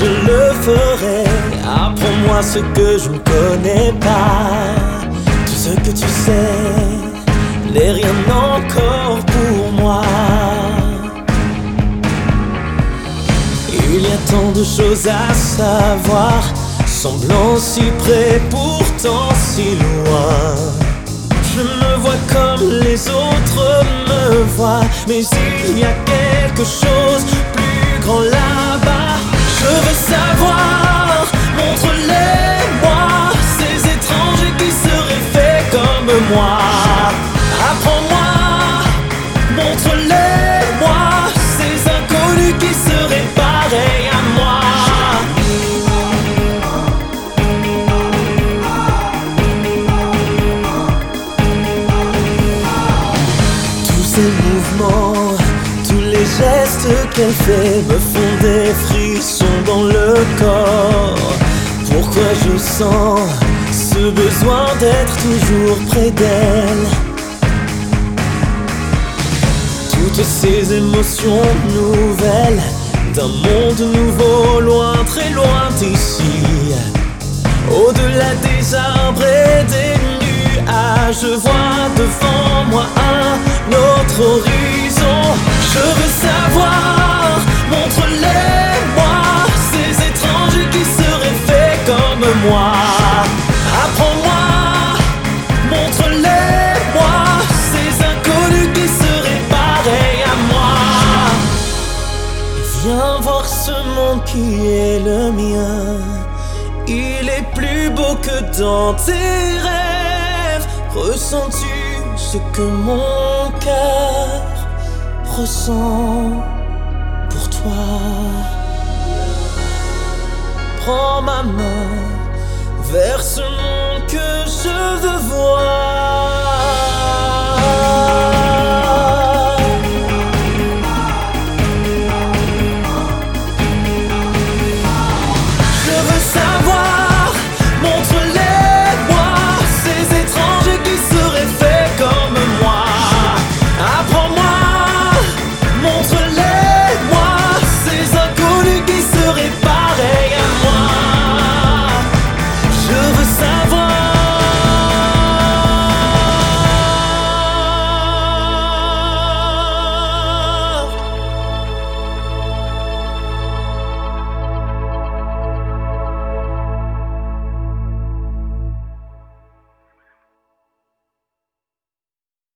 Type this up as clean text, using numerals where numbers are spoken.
je le ferai. Apprends-moi ce que je ne connais pas. Tout ce que tu sais n'est rien encore pour moi. Il y a tant de choses à savoir, semblant si près, pourtant si loin. Je me vois comme les autres me voient, mais il y a quelque chose plus grand là-bas. Je veux savoir, montre-les-moi, ces étrangers qui seraient faits comme moi. Apprends-moi, montre-les-moi, ces inconnus qui seraient pareils à moi. Tous ces mouvements, tous les gestes qu'elle fait me font des frissons dans le corps. Pourquoi je sens ce besoin d'être toujours près d'elle? Toutes ces émotions nouvelles d'un monde nouveau, loin, très loin d'ici. Au-delà des arbres et des nuages, je vois devant moi un autre horizon. Je veux savoir, montre-les-moi, ces étrangers qui seraient faits comme moi. Apprends-moi, montre-les-moi, ces inconnus qui seraient pareils à moi. Viens voir ce monde qui est le mien. Il est plus beau que dans tes rêves. Ressens-tu ce que mon cœur ressent pour toi? Prends ma main vers ce monde